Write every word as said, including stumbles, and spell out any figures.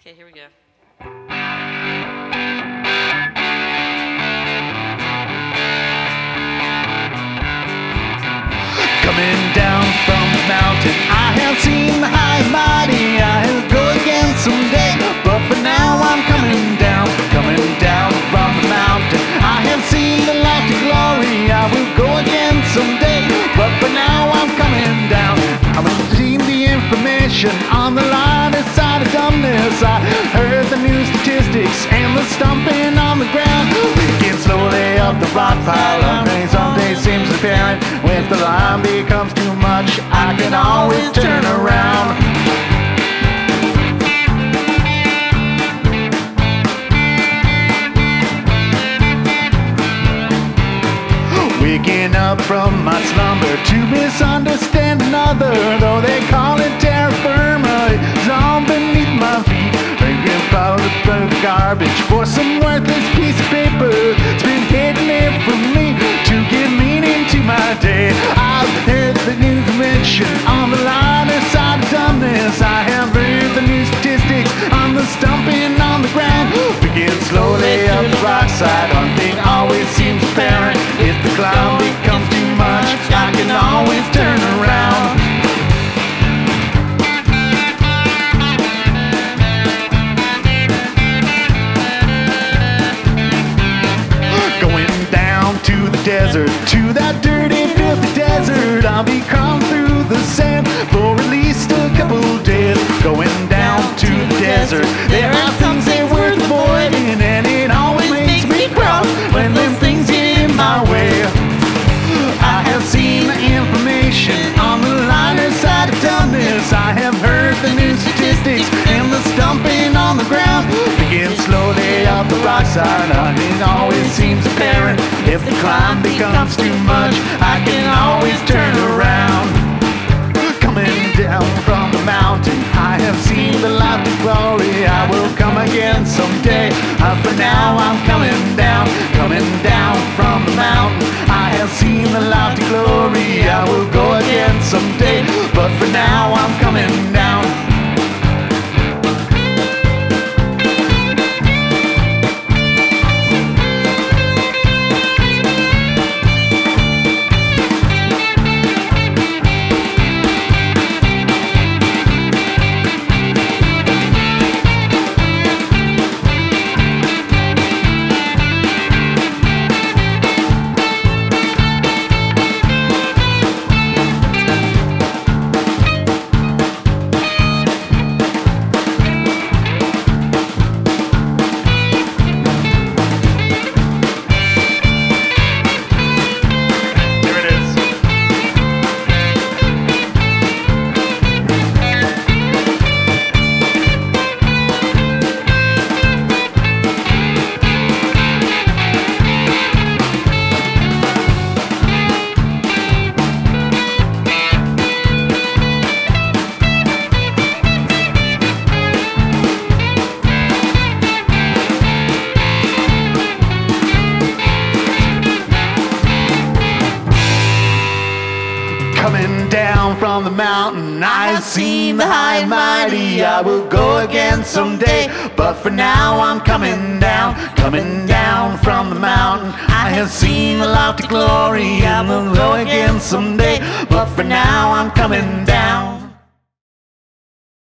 Okay, here we go. Coming down from the mountain, I have seen the high and mighty. I will go again someday, but for now I'm coming down, coming down from the mountain. I have seen the light of glory. I will go again someday, but for now I'm coming down. I've seen the information on the lighter side of dumbness. I heard the new statistics and the stomping on the ground. Picking slowly up the rock pile. Learning someday seems apparent. If the line becomes too much, I can always turn around. Waking up from my slumber to misunderstand another, though they call it terra firma, it's all beneath my feet. Thinking about the garbage for some worthless piece of paper. It's been hidden here for me to give meaning to my day. I've heard the new dimension on the lighter side of dumbness. I have heard the new statistics on the stumping on the ground. Begin slowly up the rock side. One thing always seems apparent: if the climb becomes too much, I can always turn around. To the desert, to that dirty, filthy desert. I'll be crawling through the sand for at least a couple days. Going down to the desert, there are things that worth avoiding, and it always makes me cross when them things get in my way. I have seen the information on the lighter side of dumbness. I have heard the new statistics and the stumping on the ground. Begin slowly up the rock side. It always seems apparent: if the climb becomes too much, I can always turn around. Coming down from the mountain, I have seen the light of glory. I will come again someday, uh, for now I'm coming down, coming down from the mountain. I have seen the light of glory. I will go again someday, but for now I'm coming down. Coming down from the mountain, I have seen the high and mighty. I will go again someday, but for now I'm coming down, coming down from the mountain. I have seen the lofty glory. I will go again someday, but for now I'm coming down.